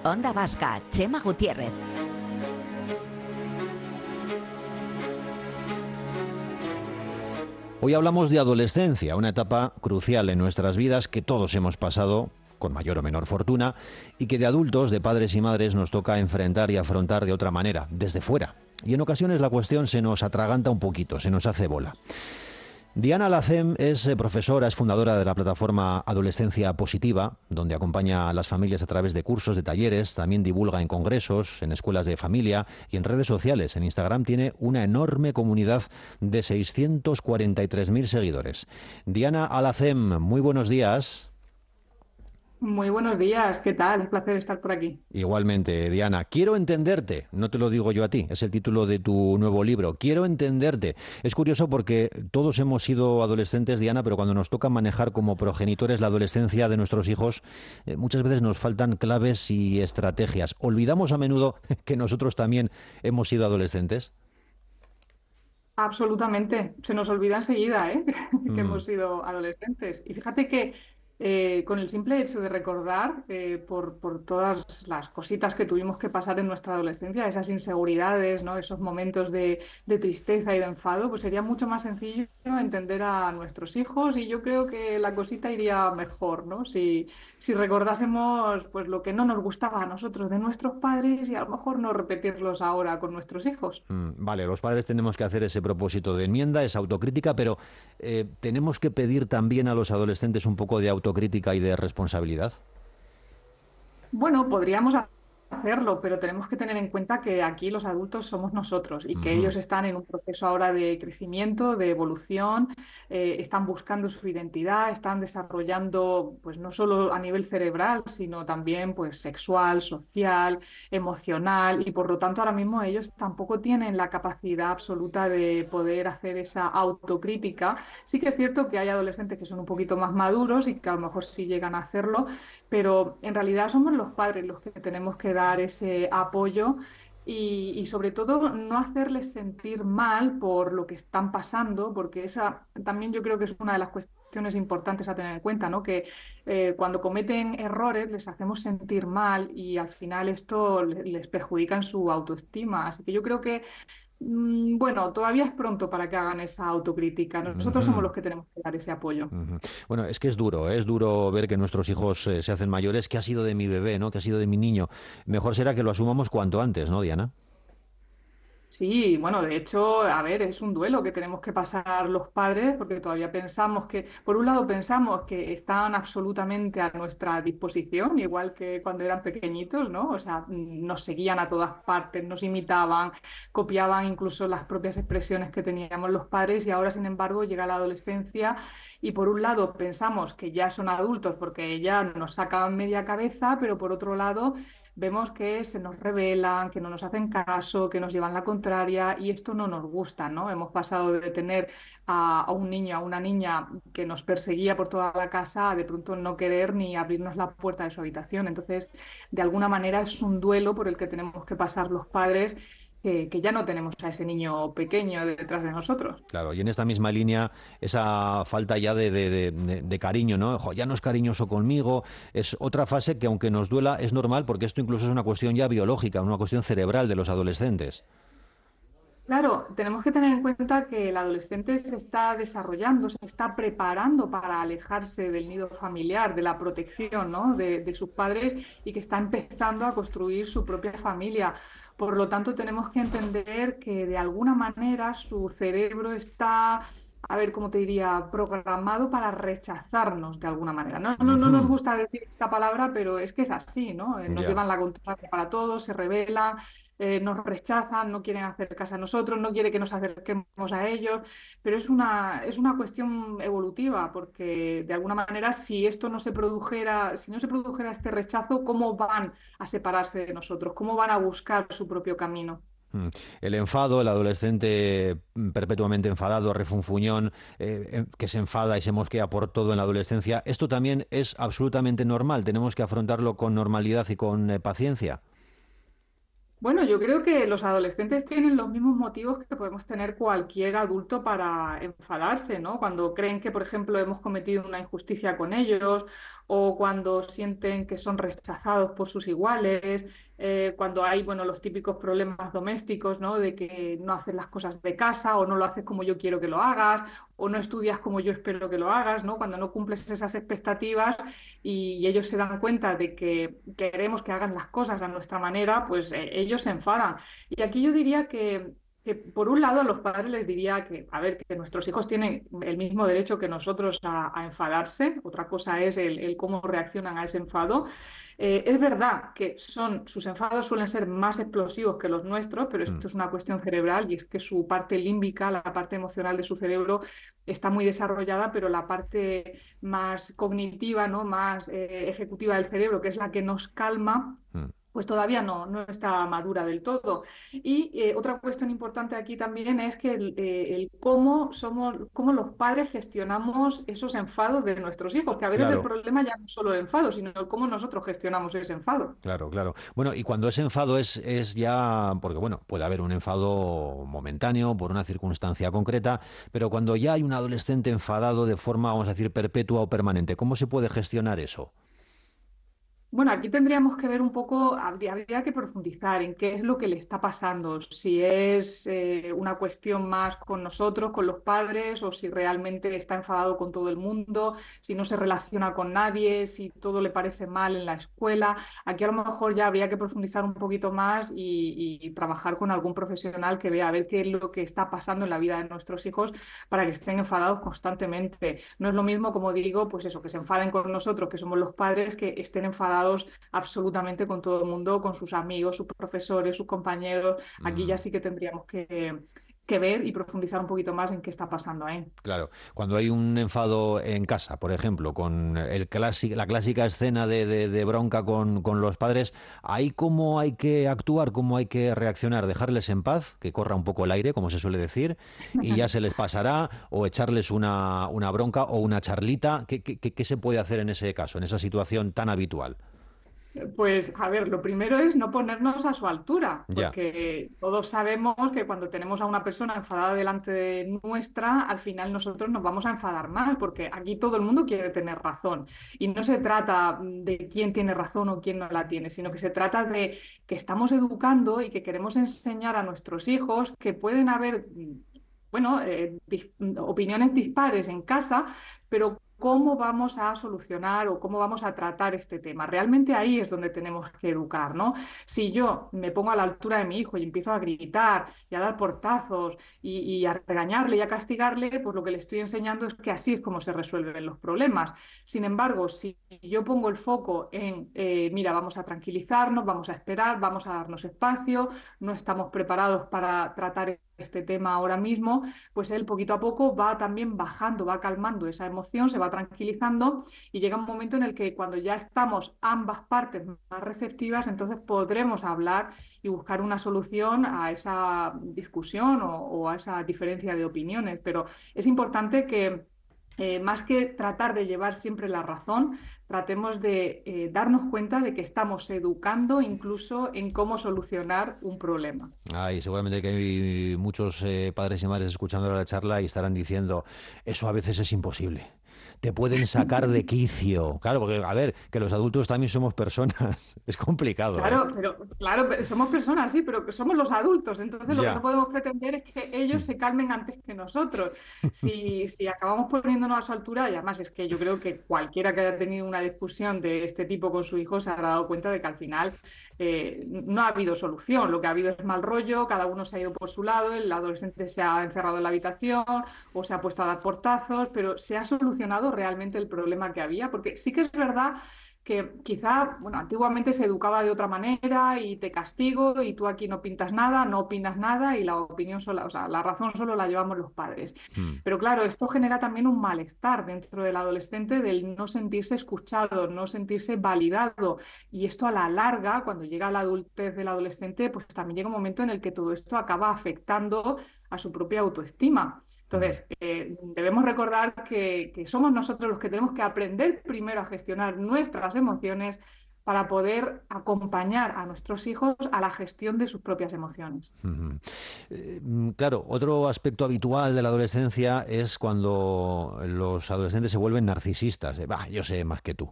Onda Vasca, Chema Gutiérrez. Hoy hablamos de adolescencia, una etapa crucial en nuestras vidas que todos hemos pasado con mayor o menor fortuna y que de adultos, de padres y madres, nos toca enfrentar y afrontar de otra manera, desde fuera. Y en ocasiones la cuestión se nos atraganta un poquito, se nos hace bola. Diana Alacem es profesora, es fundadora de la plataforma Adolescencia Positiva, donde acompaña a las familias a través de cursos, de talleres, también divulga en congresos, en escuelas de familia y en redes sociales. En Instagram tiene una enorme comunidad de 643.000 seguidores. Diana Alacem, muy buenos días. Muy buenos días, ¿qué tal? Un placer estar por aquí. Igualmente, Diana, quiero entenderte, no te lo digo yo a ti, es el título de tu nuevo libro, quiero entenderte. Es curioso porque todos hemos sido adolescentes, Diana, pero cuando nos toca manejar como progenitores la adolescencia de nuestros hijos, muchas veces nos faltan claves y estrategias. ¿Olvidamos a menudo que nosotros también hemos sido adolescentes? Absolutamente, se nos olvida enseguida, ¿eh? que Mm. hemos sido adolescentes. Y fíjate que con el simple hecho de recordar por todas las cositas que tuvimos que pasar en nuestra adolescencia, esas inseguridades, ¿no? Esos momentos de tristeza y de enfado, pues sería mucho más sencillo entender a nuestros hijos y yo creo que la cosita iría mejor, ¿no? Si recordásemos pues lo que no nos gustaba a nosotros de nuestros padres y a lo mejor no repetirlos ahora con nuestros hijos. Vale, los padres tenemos que hacer ese propósito de enmienda, esa autocrítica, pero tenemos que pedir también a los adolescentes un poco de autocrítica y de responsabilidad. Bueno, podríamos hacerlo, pero tenemos que tener en cuenta que aquí los adultos somos nosotros y que Ujú. ellos están en un proceso ahora de crecimiento, de evolución, están buscando su identidad, están desarrollando, pues no solo a nivel cerebral, sino también pues sexual, social, emocional y por lo tanto ahora mismo ellos tampoco tienen la capacidad absoluta de poder hacer esa autocrítica. Sí que es cierto que hay adolescentes que son un poquito más maduros y que a lo mejor sí llegan a hacerlo, pero en realidad somos los padres los que tenemos que dar ese apoyo y sobre todo no hacerles sentir mal por lo que están pasando, porque esa también yo creo que es una de las cuestiones importantes a tener en cuenta, ¿no? Que cuando cometen errores les hacemos sentir mal y al final esto les perjudica en su autoestima. Así que yo creo que bueno, todavía es pronto para que hagan esa autocrítica. Nosotros somos Ujú. los que tenemos que dar ese apoyo. Ujú. Bueno, es que es duro ver que nuestros hijos se hacen mayores. ¿Qué ha sido de mi bebé, no? ¿Qué ha sido de mi niño? Mejor será que lo asumamos cuanto antes, ¿no, Diana? Sí, bueno, de hecho, a ver, es un duelo que tenemos que pasar los padres porque todavía pensamos que, por un lado, pensamos que están absolutamente a nuestra disposición, igual que cuando eran pequeñitos, ¿no? O sea, nos seguían a todas partes, nos imitaban, copiaban incluso las propias expresiones que teníamos los padres y ahora, sin embargo, llega la adolescencia y por un lado pensamos que ya son adultos porque ya nos sacan media cabeza, pero por otro lado vemos que se nos rebelan, que no nos hacen caso, que nos llevan la contraria y esto no nos gusta, ¿no? Hemos pasado de tener a un niño, a una niña que nos perseguía por toda la casa a de pronto no querer ni abrirnos la puerta de su habitación. Entonces, de alguna manera es un duelo por el que tenemos que pasar los padres. Que ya no tenemos a ese niño pequeño detrás de nosotros. Claro, y en esta misma línea, esa falta ya de cariño, ¿no? Jo, ya no es cariñoso conmigo, es otra fase que aunque nos duela es normal porque esto incluso es una cuestión ya biológica, una cuestión cerebral de los adolescentes. Claro, tenemos que tener en cuenta que el adolescente se está desarrollando, se está preparando para alejarse del nido familiar, de la protección, ¿no? de sus padres y que está empezando a construir su propia familia. Por lo tanto, tenemos que entender que de alguna manera su cerebro está, a ver, ¿cómo te diría?, programado para rechazarnos de alguna manera. No nos Ujú. gusta decir esta palabra, pero es que es así, ¿no? Nos Ya. llevan la contraria para todo, se rebelan, nos rechazan, no quieren acercarse a nosotros, no quiere que nos acerquemos a ellos, pero es una cuestión evolutiva, porque de alguna manera si esto no se produjera, si no se produjera este rechazo, ¿cómo van a separarse de nosotros? ¿Cómo van a buscar su propio camino? Mm. El enfado, el adolescente perpetuamente enfadado, refunfuñón, que se enfada y se mosquea por todo en la adolescencia, esto también es absolutamente normal. Tenemos que afrontarlo con normalidad y con paciencia. Bueno, yo creo que los adolescentes tienen los mismos motivos que podemos tener cualquier adulto para enfadarse, ¿no? Cuando creen que, por ejemplo, hemos cometido una injusticia con ellos o cuando sienten que son rechazados por sus iguales, cuando hay, bueno, los típicos problemas domésticos, ¿no? De que no haces las cosas de casa o no lo haces como yo quiero que lo hagas o no estudias como yo espero que lo hagas, ¿no? Cuando no cumples esas expectativas y ellos se dan cuenta de que queremos que hagan las cosas a nuestra manera, pues ellos se enfadan. Y aquí yo diría que, por un lado, a los padres les diría que, a ver, que nuestros hijos tienen el mismo derecho que nosotros a enfadarse. Otra cosa es el cómo reaccionan a ese enfado. Es verdad que sus enfados suelen ser más explosivos que los nuestros, pero Mm, esto es una cuestión cerebral y es que su parte límbica, la parte emocional de su cerebro, está muy desarrollada, pero la parte más cognitiva, ¿no? Más ejecutiva del cerebro, que es la que nos calma, mm. pues todavía no está madura del todo. Y otra cuestión importante aquí también es que el cómo los padres gestionamos esos enfados de nuestros hijos, que a veces el Claro. problema ya no es solo el enfado, sino el cómo nosotros gestionamos ese enfado. Claro, claro. Bueno, y cuando ese enfado es ya, porque bueno, puede haber un enfado momentáneo por una circunstancia concreta, pero cuando ya hay un adolescente enfadado de forma, vamos a decir, perpetua o permanente, ¿cómo se puede gestionar eso? Bueno, aquí tendríamos que ver un poco, habría que profundizar en qué es lo que le está pasando, si es una cuestión más con nosotros, con los padres, o si realmente está enfadado con todo el mundo, si no se relaciona con nadie, si todo le parece mal en la escuela. Aquí a lo mejor ya habría que profundizar un poquito más y trabajar con algún profesional que vea a ver qué es lo que está pasando en la vida de nuestros hijos para que estén enfadados constantemente. No es lo mismo, como digo, pues eso, que se enfaden con nosotros, que somos los padres, que estén enfadados absolutamente con todo el mundo, con sus amigos, sus profesores, sus compañeros. Aquí ya Mm. sí que tendríamos que ver y profundizar un poquito más en qué está pasando ahí. Claro, cuando hay un enfado en casa, por ejemplo, con la clásica escena de bronca con los padres, ¿ahí cómo hay que actuar, cómo hay que reaccionar? ¿Dejarles en paz, que corra un poco el aire, como se suele decir, y ya se les pasará, o echarles una bronca o una charlita? ¿Qué se puede hacer en ese caso, en esa situación tan habitual? Pues a ver, lo primero es no ponernos a su altura, Ya, porque todos sabemos que cuando tenemos a una persona enfadada delante de nuestra, al final nosotros nos vamos a enfadar más, porque aquí todo el mundo quiere tener razón. Y no se trata de quién tiene razón o quién no la tiene, sino que se trata de que estamos educando y que queremos enseñar a nuestros hijos que pueden haber, bueno, opiniones dispares en casa, pero cómo vamos a solucionar o cómo vamos a tratar este tema. Realmente ahí es donde tenemos que educar, ¿no? Si yo me pongo a la altura de mi hijo y empiezo a gritar y a dar portazos y a regañarle y a castigarle, pues lo que le estoy enseñando es que así es como se resuelven los problemas. Sin embargo, si yo pongo el foco en, mira, vamos a tranquilizarnos, vamos a esperar, vamos a darnos espacio, no estamos preparados para tratar este tema ahora mismo, pues él poquito a poco va también bajando, va calmando esa emoción, se va tranquilizando y llega un momento en el que cuando ya estamos ambas partes más receptivas, entonces podremos hablar y buscar una solución a esa discusión o a esa diferencia de opiniones. Pero es importante que más que tratar de llevar siempre la razón, tratemos de darnos cuenta de que estamos educando incluso en cómo solucionar un problema. ay, seguramente que hay muchos padres y madres escuchando la charla y estarán diciendo, eso a veces es imposible. Te pueden sacar de quicio. Claro, porque, a ver, que los adultos también somos personas. Es complicado, ¿eh? Claro, pero somos personas, sí, pero que somos los adultos. Entonces lo que no Ya. podemos pretender es que ellos Mm. se calmen antes que nosotros. Si acabamos poniéndonos a su altura, y además es que yo creo que cualquiera que haya tenido una discusión de este tipo con su hijo se habrá dado cuenta de que al final no ha habido solución. Lo que ha habido es mal rollo, cada uno se ha ido por su lado, el adolescente se ha encerrado en la habitación o se ha puesto a dar portazos, pero ¿se ha solucionado realmente el problema que había? Porque sí que es verdad que quizá, bueno, antiguamente se educaba de otra manera y te castigo y tú aquí no pintas nada, no opinas nada y la opinión sola, o sea, la razón solo la llevamos los padres. Mm. Pero claro, esto genera también un malestar dentro del adolescente del no sentirse escuchado, no sentirse validado y esto a la larga, cuando llega a la adultez del adolescente, pues también llega un momento en el que todo esto acaba afectando a su propia autoestima. Mm. Entonces, debemos recordar que somos nosotros los que tenemos que aprender primero a gestionar nuestras emociones para poder acompañar a nuestros hijos a la gestión de sus propias emociones. Claro, otro aspecto habitual de la adolescencia es cuando los adolescentes se vuelven narcisistas. Bah, yo sé más que tú.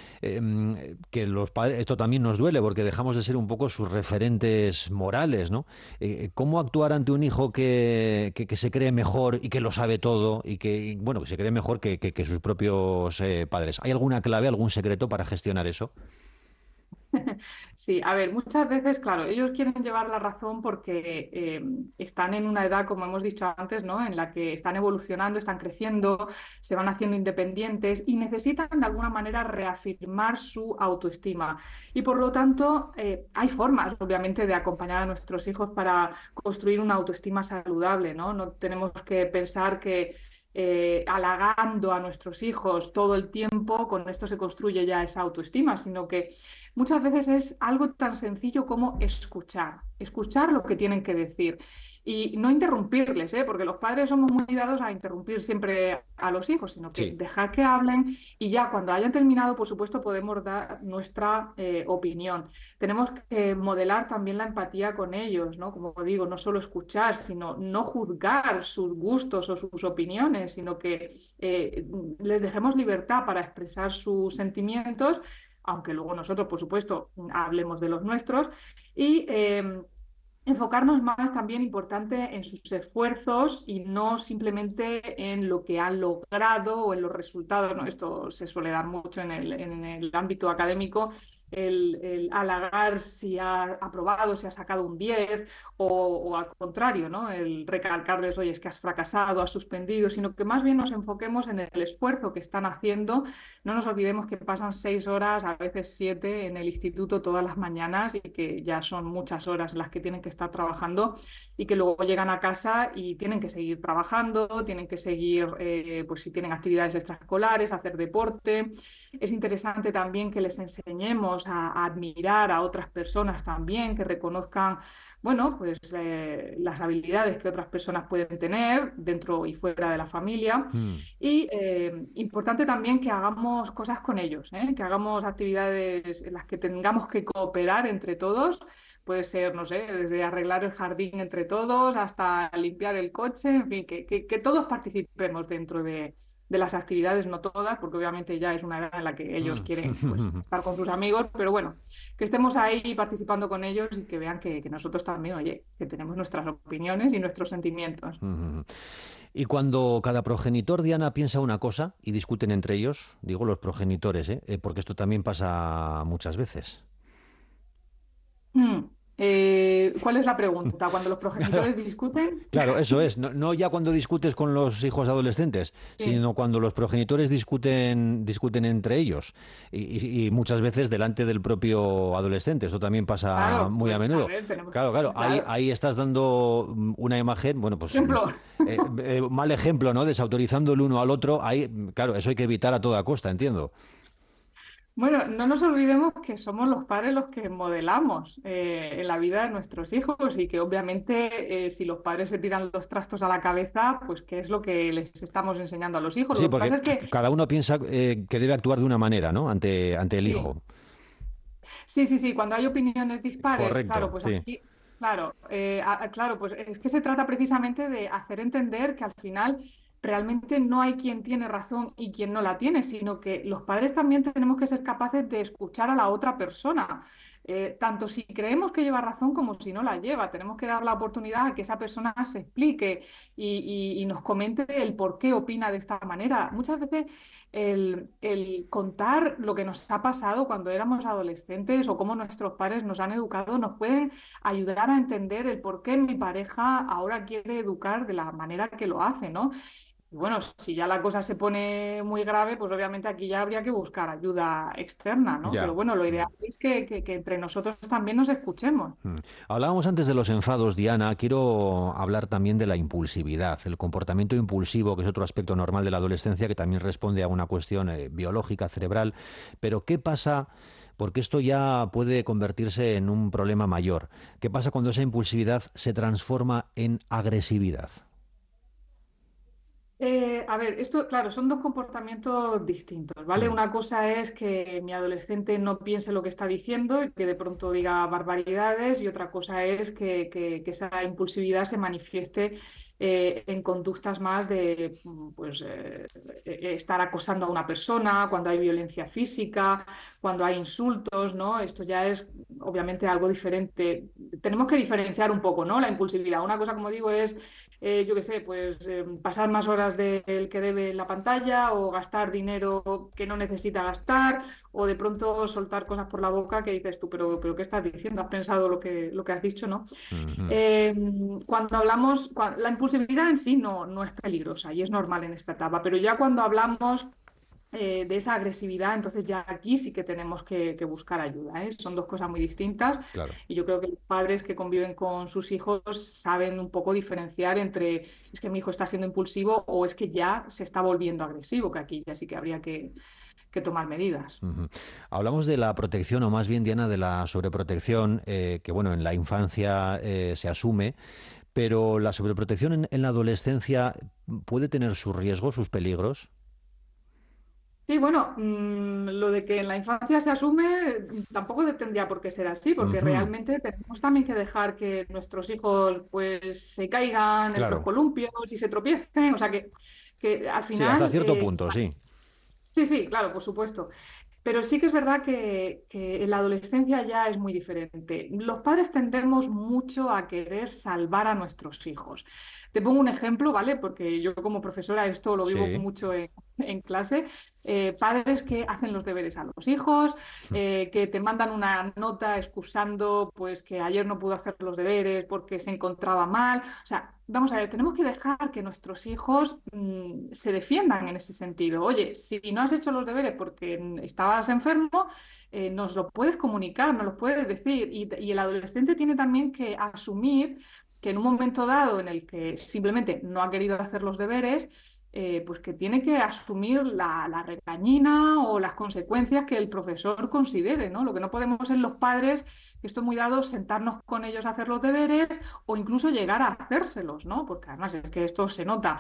Que los padres, esto también nos duele porque dejamos de ser un poco sus referentes morales, ¿no? ¿Cómo actuar ante un hijo que se cree mejor y que lo sabe todo y que, bueno, que se cree mejor que sus propios padres? ¿Hay alguna clave, algún secreto para gestionar eso? Sí, a ver, muchas veces, claro, ellos quieren llevar la razón porque están en una edad, como hemos dicho antes, ¿no? En la que están evolucionando, están creciendo, se van haciendo independientes y necesitan de alguna manera reafirmar su autoestima. Y por lo tanto, hay formas, obviamente, de acompañar a nuestros hijos para construir una autoestima saludable, ¿no? No tenemos que pensar que halagando a nuestros hijos todo el tiempo, con esto se construye ya esa autoestima, sino que muchas veces es algo tan sencillo como escuchar, escuchar lo que tienen que decir y no interrumpirles, ¿eh? Porque los padres somos muy dados a interrumpir siempre a los hijos, sino que Sí. dejar que hablen y ya cuando hayan terminado, por supuesto, podemos dar nuestra opinión. Tenemos que modelar también la empatía con ellos, ¿no? Como digo, no solo escuchar, sino no juzgar sus gustos o sus opiniones, sino que les dejemos libertad para expresar sus sentimientos, aunque luego nosotros, por supuesto, hablemos de los nuestros, y enfocarnos más también importante en sus esfuerzos y no simplemente en lo que han logrado o en los resultados, ¿no? Esto se suele dar mucho en el ámbito académico, el halagar si ha aprobado, si ha sacado un 10 o al contrario, ¿no? El recalcarles, oye, es que has fracasado, has suspendido, sino que más bien nos enfoquemos en el esfuerzo que están haciendo. No nos olvidemos que pasan 6 horas, a veces 7, en el instituto todas las mañanas y que ya son muchas horas las que tienen que estar trabajando y que luego llegan a casa y tienen que seguir trabajando, tienen que seguir, pues si tienen actividades extraescolares, hacer deporte. Es interesante también que les enseñemos a admirar a otras personas también, que reconozcan, bueno, pues las habilidades que otras personas pueden tener dentro y fuera de la familia. Mm. Y importante también que hagamos cosas con ellos, ¿eh? Que hagamos actividades en las que tengamos que cooperar entre todos. Puede ser, no sé, desde arreglar el jardín entre todos hasta limpiar el coche, en fin, que todos participemos dentro de las actividades, no todas, porque obviamente ya es una edad en la que ellos quieren, pues, Mm. estar con sus amigos, pero bueno, que estemos ahí participando con ellos y que vean que nosotros también, oye, que tenemos nuestras opiniones y nuestros sentimientos. Y cuando cada progenitor, Diana, piensa una cosa y discuten entre ellos, digo los progenitores, porque esto también pasa muchas veces. Mm. ¿Cuál es la pregunta? ¿Cuando los progenitores discuten? Claro, eso es. No, no ya cuando discutes con los hijos adolescentes, Sí, sino cuando los progenitores discuten entre ellos y muchas veces delante del propio adolescente. Esto también pasa claro, muy a pues a menudo. ver, tenemos, Claro, claro. Ahí, claro, ahí estás dando una imagen, bueno, pues ejemplo. mal ejemplo, ¿no? Desautorizando el uno al otro. Ahí, claro, eso hay que evitar a toda costa, entiendo. Bueno, no nos olvidemos que somos los padres los que modelamos en la vida de nuestros hijos y que obviamente si los padres se tiran los trastos a la cabeza, pues qué es lo que les estamos enseñando a los hijos. Sí, Lo que porque pasa es que cada uno piensa que debe actuar de una manera, ¿no? Ante el sí, hijo. sí, cuando hay opiniones dispares, claro, Correcto, pues sí. aquí, claro, claro, pues es que se trata precisamente de hacer entender que al final realmente no hay quien tiene razón y quien no la tiene, sino que los padres también tenemos que ser capaces de escuchar a la otra persona. Tanto si creemos que lleva razón como si no la lleva. Tenemos que dar la oportunidad a que esa persona se explique y nos comente el por qué opina de esta manera. Muchas veces el contar lo que nos ha pasado cuando éramos adolescentes o cómo nuestros padres nos han educado nos pueden ayudar a entender el por qué mi pareja ahora quiere educar de la manera que lo hace, ¿no? Y bueno, si ya la cosa se pone muy grave, pues obviamente aquí ya habría que buscar ayuda externa, ¿no? Pero Ya. bueno, lo Mm. ideal es que entre nosotros también nos escuchemos. Mm. Hablábamos antes de los enfados, Diana. Quiero hablar también de la impulsividad, el comportamiento impulsivo, que es otro aspecto normal de la adolescencia, que también responde a una cuestión biológica, cerebral. Pero ¿qué pasa? Porque esto ya puede convertirse en un problema mayor. ¿Qué pasa cuando esa impulsividad se transforma en agresividad? A ver, esto, claro, son dos comportamientos distintos, ¿vale? Mm, Una cosa es que mi adolescente no piense lo que está diciendo y que de pronto diga barbaridades, y otra cosa es que esa impulsividad se manifieste en conductas más de pues, estar acosando a una persona, cuando hay violencia física, cuando hay insultos, ¿no? Esto ya es obviamente algo diferente. Tenemos que diferenciar un poco, ¿no? La impulsividad. Una cosa, como digo, es yo qué sé, pues pasar más horas del que debe en la pantalla o gastar dinero que no necesita gastar o de pronto soltar cosas por la boca que dices tú, pero ¿qué estás diciendo? ¿Has pensado lo que has dicho, no? ujú. Eh, Cuando hablamos, la impulsividad en sí no es peligrosa y es normal en esta etapa, pero ya cuando hablamos de esa agresividad, entonces ya aquí sí que tenemos que buscar ayuda, ¿eh? Son dos cosas muy distintas Claro. y yo creo que los padres que conviven con sus hijos saben un poco diferenciar entre es que mi hijo está siendo impulsivo o es que ya se está volviendo agresivo, que aquí ya sí que habría que tomar medidas. Ujú. Hablamos de la protección, o más bien, Diana, de la sobreprotección, que bueno, en la infancia se asume, pero la sobreprotección en la adolescencia puede tener sus riesgos, sus peligros. Sí, bueno, lo de que en la infancia se asume tampoco tendría por qué ser así, porque Ujú. realmente tenemos también que dejar que nuestros hijos pues se caigan en los Claro. columpios y se tropiecen, o sea que al Sí, hasta final, cierto punto, sí. sí, sí, claro, por supuesto. Pero sí que es verdad que en la adolescencia ya es muy diferente. Los padres tendemos mucho a querer salvar a nuestros hijos. Te pongo un ejemplo, ¿vale? Porque yo como profesora esto lo vivo Sí. mucho en clase. Padres que hacen los deberes a los hijos, que te mandan una nota excusando pues que ayer no pudo hacer los deberes porque se encontraba mal. O sea, vamos a ver, tenemos que dejar que nuestros hijos se defiendan en ese sentido. Oye, si no has hecho los deberes porque estabas enfermo, nos lo puedes comunicar, nos lo puedes decir. Y el adolescente tiene también que asumir que en un momento dado en el que simplemente no ha querido hacer los deberes, pues que tiene que asumir la regañina o las consecuencias que el profesor considere, ¿no? Lo que no podemos ser los padres, que esto es muy dado, sentarnos con ellos a hacer los deberes o incluso llegar a hacérselos, ¿no? Porque además es que esto se nota.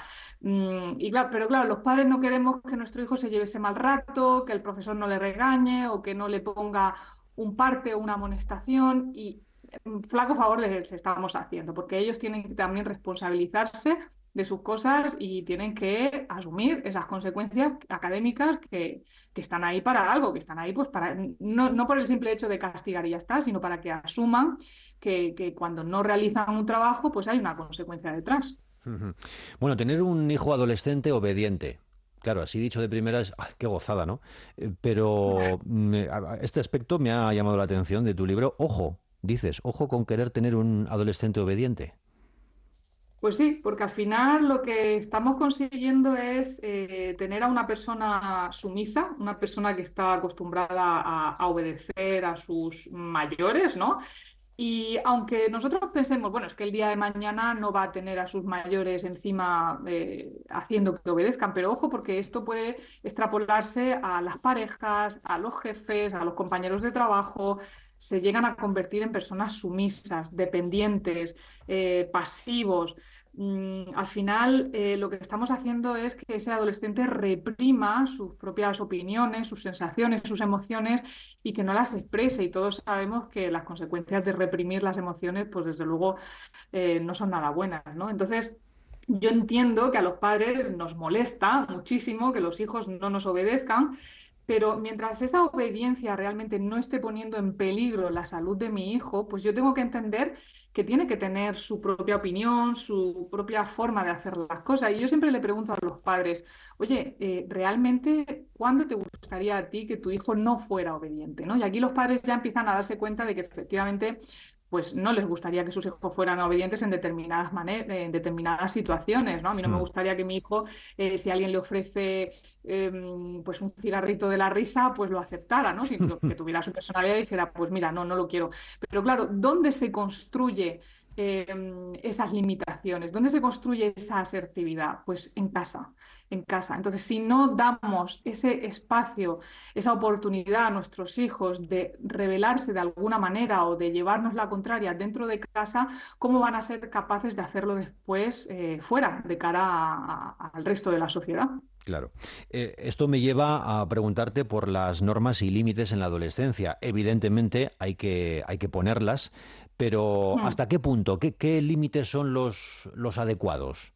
Y claro, pero claro, los padres no queremos que nuestro hijo se lleve ese mal rato, que el profesor no le regañe o que no le ponga un parte o una amonestación y flaco favor les estamos haciendo, porque ellos tienen que también responsabilizarse de sus cosas y tienen que asumir esas consecuencias académicas que están ahí para algo, que están ahí pues para, no por el simple hecho de castigar y ya está, sino para que asuman que cuando no realizan un trabajo pues hay una consecuencia detrás. Ujú. Bueno, tener un hijo adolescente obediente. Claro, así dicho de primeras, qué gozada, ¿no? Pero este aspecto me ha llamado la atención de tu libro. Ojo, dices, ojo con querer tener un adolescente obediente. Pues sí, porque al final lo que estamos consiguiendo es tener a una persona sumisa, una persona que está acostumbrada a obedecer a sus mayores, ¿no? Y aunque nosotros pensemos, bueno, es que el día de mañana no va a tener a sus mayores encima haciendo que obedezcan, pero ojo, porque esto puede extrapolarse a las parejas, a los jefes, a los compañeros de trabajo, se llegan a convertir en personas sumisas, dependientes, pasivos. Al final, lo que estamos haciendo es que ese adolescente reprima sus propias opiniones, sus sensaciones, sus emociones y que no las exprese. Y todos sabemos que las consecuencias de reprimir las emociones, pues desde luego no son nada buenas, ¿no? Entonces, yo entiendo que a los padres nos molesta muchísimo que los hijos no nos obedezcan, pero mientras esa obediencia realmente no esté poniendo en peligro la salud de mi hijo, pues yo tengo que entender que tiene que tener su propia opinión, su propia forma de hacer las cosas. Y yo siempre le pregunto a los padres, oye, ¿realmente cuándo te gustaría a ti que tu hijo no fuera obediente? ¿No? Y aquí los padres ya empiezan a darse cuenta de que efectivamente pues no les gustaría que sus hijos fueran obedientes en determinadas en determinadas situaciones, ¿no? A mí no me Hmm. gustaría que mi hijo, si alguien le ofrece pues un cigarrito de la risa, pues lo aceptara, ¿no? Sino que tuviera su personalidad y dijera, pues mira, no lo quiero. Pero claro, ¿dónde se construye esas limitaciones? ¿Dónde se construye esa asertividad? Pues en casa. en casa. Entonces, si no damos ese espacio, esa oportunidad a nuestros hijos de rebelarse de alguna manera o de llevarnos la contraria dentro de casa, ¿cómo van a ser capaces de hacerlo después fuera, de cara al resto de la sociedad? Claro. Esto me lleva a preguntarte por las normas y límites en la adolescencia. Evidentemente hay que ponerlas, pero Hmm. ¿hasta qué punto? ¿Qué límites son los adecuados?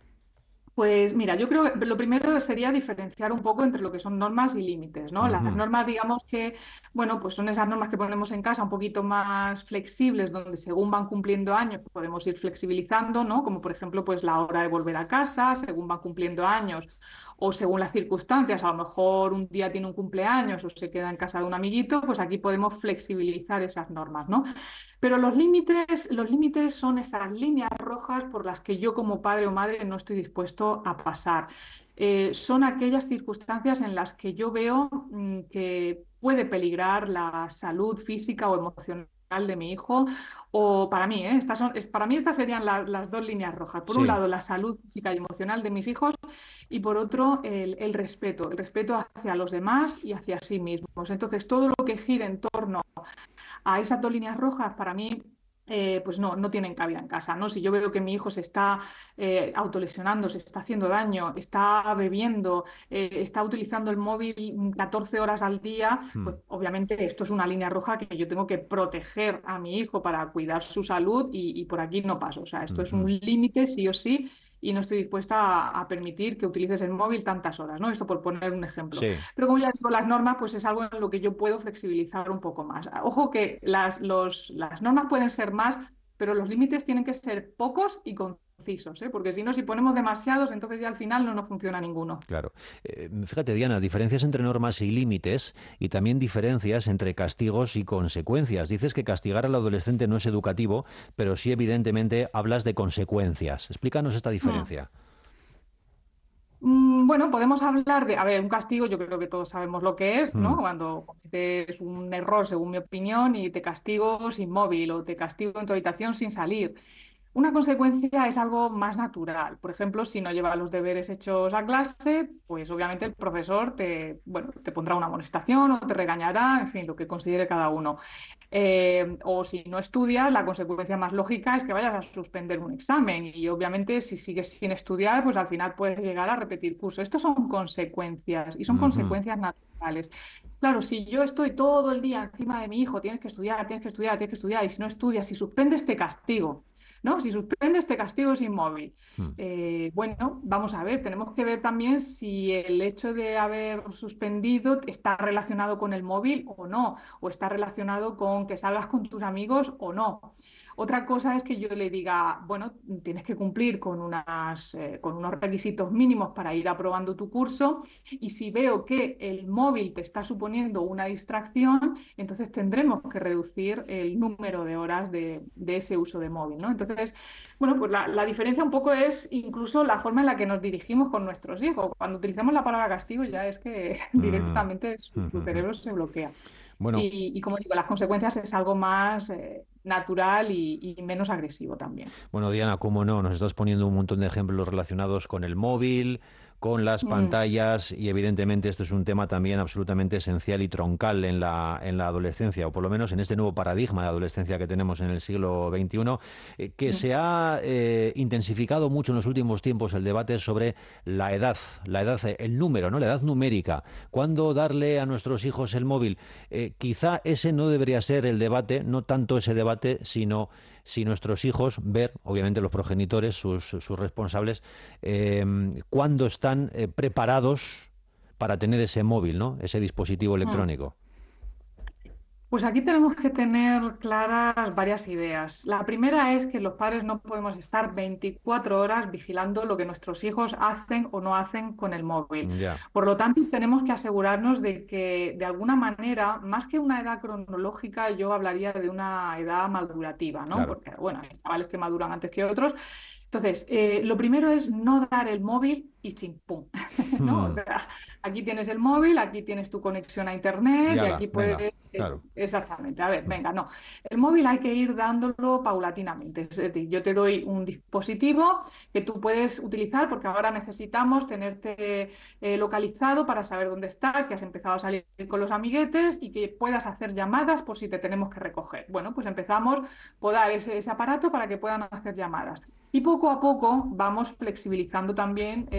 Pues mira, yo creo que lo primero sería diferenciar un poco entre lo que son normas y límites, ¿no? Las Ujú. normas, digamos que, bueno, pues son esas normas que ponemos en casa un poquito más flexibles, donde según van cumpliendo años podemos ir flexibilizando, ¿no? Como por ejemplo, pues la hora de volver a casa, según van cumpliendo años o según las circunstancias, a lo mejor un día tiene un cumpleaños o se queda en casa de un amiguito, pues aquí podemos flexibilizar esas normas, ¿no? Pero los límites son esas líneas rojas por las que yo como padre o madre no estoy dispuesto a pasar. Son aquellas circunstancias en las que yo veo que puede peligrar la salud física o emocional de mi hijo. O para mí, para mí estas serían las dos líneas rojas. Por un Sí. lado, la salud física y emocional de mis hijos y por otro, el respeto hacia los demás y hacia sí mismos. Entonces, todo lo que gire en torno a esas dos líneas rojas, para mí, pues no tienen cabida en casa, ¿no? Si yo veo que mi hijo se está autolesionando, se está haciendo daño, está bebiendo, está utilizando el móvil 14 horas al día, Hmm. pues obviamente esto es una línea roja que yo tengo que proteger a mi hijo para cuidar su salud y por aquí no paso. O sea, esto es Ujú. un límite sí o sí y no estoy dispuesta a permitir que utilices el móvil tantas horas, ¿no? Esto por poner un ejemplo. Sí. Pero como ya digo, las normas pues es algo en lo que yo puedo flexibilizar un poco más. Ojo que las normas pueden ser más, pero los límites tienen que ser pocos y concisos, ¿eh? Porque si no, si ponemos demasiados, entonces ya al final no nos funciona ninguno. Claro. Fíjate, Diana, diferencias entre normas y límites y también diferencias entre castigos y consecuencias. Dices que castigar al adolescente no es educativo, pero sí evidentemente hablas de consecuencias. Explícanos esta Hmm. diferencia. Bueno, podemos hablar de, a ver, un castigo, yo creo que todos sabemos lo que es, ¿no? Mm, Cuando cometes un error, según mi opinión, y te castigo sin móvil o te castigo en tu habitación sin salir. Una consecuencia es algo más natural. Por ejemplo, si no llevas los deberes hechos a clase, pues obviamente el profesor bueno, te pondrá una amonestación o te regañará, en fin, lo que considere cada uno. O si no estudias, la consecuencia más lógica es que vayas a suspender un examen y obviamente si sigues sin estudiar, pues al final puedes llegar a repetir curso. Estos son consecuencias y son ujú, consecuencias naturales. Claro, si yo estoy todo el día encima de mi hijo, tienes que estudiar, tienes que estudiar, tienes que estudiar, y si no estudias, si suspendes, te castigo. ¿No? Si suspendes, te castigo sin móvil. mm, Bueno, vamos a ver, tenemos que ver también si el hecho de haber suspendido está relacionado con el móvil o no, o está relacionado con que salgas con tus amigos o no. Otra cosa es que yo le diga, bueno, tienes que cumplir con unos requisitos mínimos para ir aprobando tu curso y si veo que el móvil te está suponiendo una distracción, entonces tendremos que reducir el número de horas de ese uso de móvil, ¿no? Entonces, bueno, pues la diferencia un poco es incluso la forma en la que nos dirigimos con nuestros hijos. Cuando utilizamos la palabra castigo ya es que mm, directamente su ujujú. cerebro se bloquea. Bueno, Y como digo, las consecuencias es algo más natural y menos agresivo también. bueno, Diana, cómo no, nos estás poniendo un montón de ejemplos relacionados con el móvil, con las Mm, pantallas y evidentemente esto es un tema también absolutamente esencial y troncal en la adolescencia, o por lo menos en este nuevo paradigma de adolescencia que tenemos en el siglo XXI, que mm, se ha intensificado mucho en los últimos tiempos el debate sobre la edad, el número, ¿no? La edad numérica. ¿Cuándo darle a nuestros hijos el móvil? Quizá ese no debería ser el debate, no tanto ese debate, sino si nuestros hijos, ver, obviamente los progenitores, sus responsables, cuándo están preparados para tener ese móvil, ¿no? Ese dispositivo mm. electrónico. Pues aquí tenemos que tener claras varias ideas. La primera es que los padres no podemos estar 24 horas vigilando lo que nuestros hijos hacen o no hacen con el móvil. Ya, Por lo tanto, tenemos que asegurarnos de que, de alguna manera, más que una edad cronológica, yo hablaría de una edad madurativa, ¿no? claro. Porque, bueno, hay chavales que maduran antes que otros. Entonces, lo primero es no dar el móvil y chimpum, ¿no? O Hmm, sea, aquí tienes el móvil, aquí tienes tu conexión a internet Y y ala, aquí venga, puedes... claro. Exactamente. A ver, venga, no. El móvil hay que ir dándolo paulatinamente. Es decir, yo te doy un dispositivo que tú puedes utilizar porque ahora necesitamos tenerte localizado para saber dónde estás, que has empezado a salir con los amiguetes y que puedas hacer llamadas por si te tenemos que recoger. Bueno, pues empezamos por dar ese aparato para que puedan hacer llamadas. Y poco a poco vamos flexibilizando también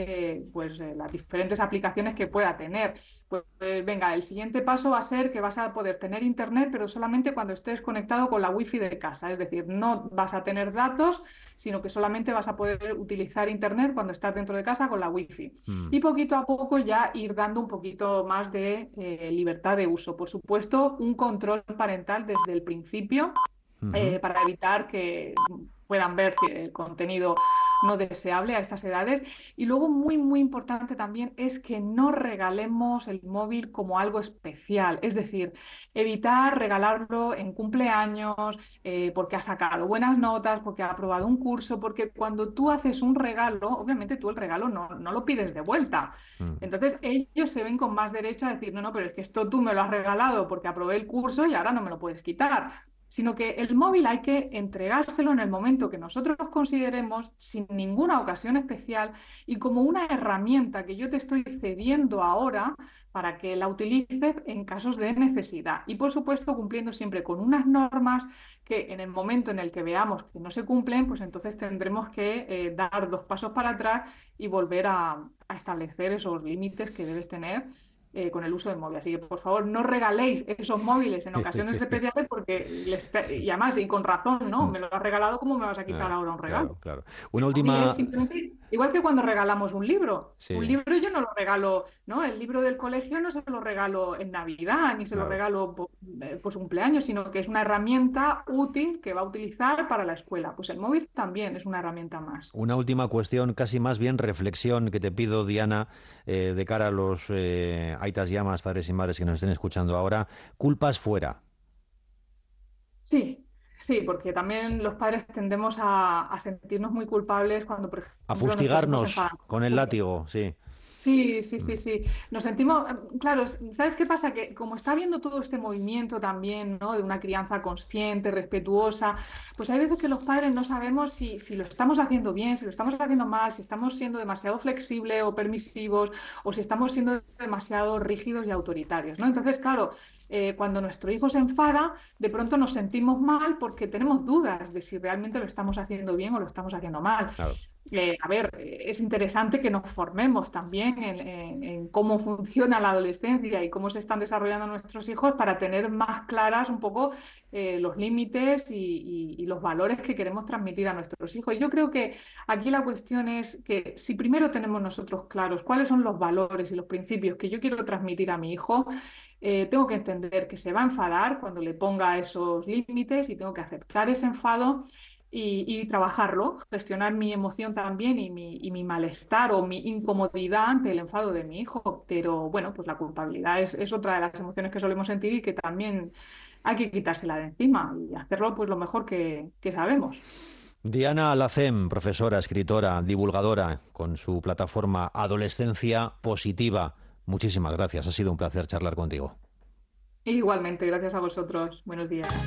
las diferentes aplicaciones que pueda tener. Venga, el siguiente paso va a ser que vas a poder tener internet, pero solamente cuando estés conectado con la wifi de casa. Es decir, no vas a tener datos, sino que solamente vas a poder utilizar internet cuando estás dentro de casa con la wifi. Mm, Y poquito a poco ya ir dando un poquito más de libertad de uso. Por supuesto, un control parental desde el principio ujú. para evitar que puedan ver contenido no deseable a estas edades. Y luego, muy, muy importante también es que no regalemos el móvil como algo especial. Es decir, evitar regalarlo en cumpleaños, porque ha sacado buenas notas, porque ha aprobado un curso, porque cuando tú haces un regalo, obviamente tú el regalo no lo pides de vuelta. Mm. Entonces ellos se ven con más derecho a decir, no, no, pero es que esto tú me lo has regalado porque aprobé el curso y ahora no me lo puedes quitar, sino que el móvil hay que entregárselo en el momento que nosotros consideremos, sin ninguna ocasión especial y como una herramienta que yo te estoy cediendo ahora para que la utilices en casos de necesidad. Y por supuesto cumpliendo siempre con unas normas que en el momento en el que veamos que no se cumplen, pues entonces tendremos que dar dos pasos para atrás y volver a establecer esos límites que debes tener con el uso del móvil. Así que, por favor, no regaléis esos móviles en ocasiones especiales porque, y además, y con razón, ¿no? Me lo has regalado, ¿cómo me vas a quitar Ah, ahora un regalo? claro, claro. El Una móvil es última... simplemente, igual que cuando regalamos un libro. Un Sí, libro yo no lo regalo, ¿no? El libro del colegio no se lo regalo en Navidad, ni se lo claro. regalo por su cumpleaños, sino que es una herramienta útil que va a utilizar para la escuela. Pues el móvil también es una herramienta más. Una última cuestión, casi más bien reflexión que te pido, Diana, de cara a los aitas y amas, padres y madres que nos estén escuchando ahora. Culpas fuera. Sí, sí, porque también los padres tendemos a sentirnos muy culpables cuando, por A ejemplo, nuestros hijos se fustigarnos enfadan con con el nosotros. látigo, sí. Sí, sí, Mm, sí, sí. Nos sentimos, claro, ¿sabes qué pasa? Que como está habiendo todo este movimiento también, ¿no? De una crianza consciente, respetuosa, pues hay veces que los padres no sabemos si lo estamos haciendo bien, si lo estamos haciendo mal, si estamos siendo demasiado flexibles o permisivos, o si estamos siendo demasiado rígidos y autoritarios, ¿no? Entonces, claro, cuando nuestro hijo se enfada, de pronto nos sentimos mal porque tenemos dudas de si realmente lo estamos haciendo bien o lo estamos haciendo mal. claro. A ver, es interesante que nos formemos también en cómo funciona la adolescencia y cómo se están desarrollando nuestros hijos para tener más claras un poco los límites y los valores que queremos transmitir a nuestros hijos. Y yo creo que aquí la cuestión es que si primero tenemos nosotros claros cuáles son los valores y los principios que yo quiero transmitir a mi hijo, tengo que entender que se va a enfadar cuando le ponga esos límites y tengo que aceptar ese enfado y trabajarlo, gestionar mi emoción también y mi malestar o mi incomodidad ante el enfado de mi hijo. Pero bueno, pues la culpabilidad es otra de las emociones que solemos sentir y que también hay que quitársela de encima y hacerlo pues lo mejor que sabemos. Diana Alacem, profesora, escritora, divulgadora, con su plataforma Adolescencia Positiva. Muchísimas gracias, ha sido un placer charlar contigo. Igualmente, gracias a vosotros. Buenos días.